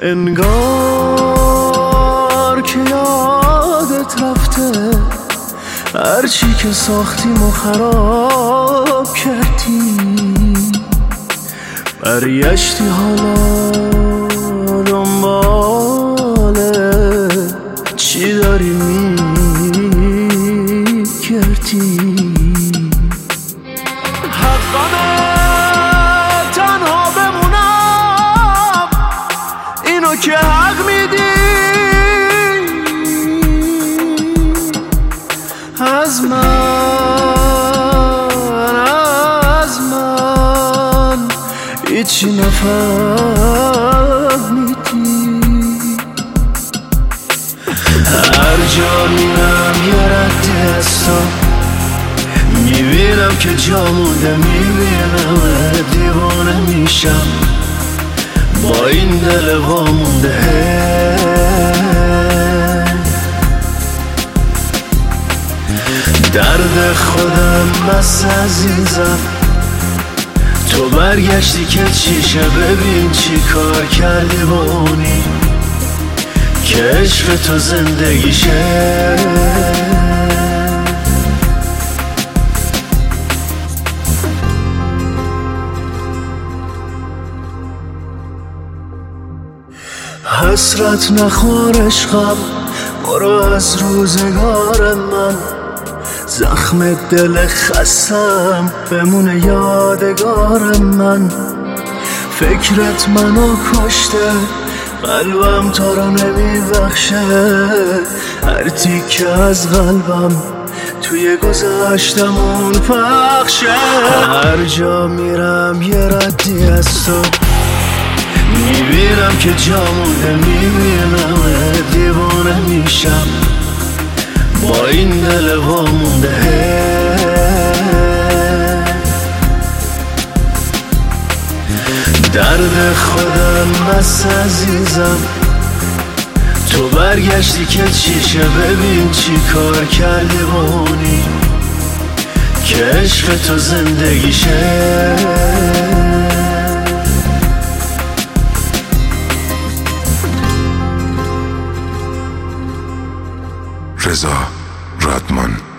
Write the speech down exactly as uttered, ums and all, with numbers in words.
انگار که یادت رفته هرچی که ساختیم و خراب کردی، برگشتی حالا دنباله چی داری میگردی. حقانه تنها بمونم، اینو که حق میدی. از من از من هیچی نفهمیدی. هر جا میرم یه رد از تو میبینم که جا مونده، میبینم دیوانه میشم با این دل وامونده. درد خودم بس عزیزم، تو برگشتی که چیشه، ببین چی کار کردی با اونی که عشق تو زندگیشه. حسرت نخور عشقم، برو از روزگار من، زخم دل خستم بمونه یادگار من. فکرت منو کشته، قلبم تو رو نمیبخشه، هر تیکه از قلبم توی گذشتمون پخشه. هر جا میرم یه ردی از تو میبینم که جا مونده، میبینم دیوانه میشم با این دل وامونده. درد خودم بس عزیزم، تو برگشتی که چیشه، ببین چی کار کردی با اونی که عشق تو زندگیشه. رضا رادمان.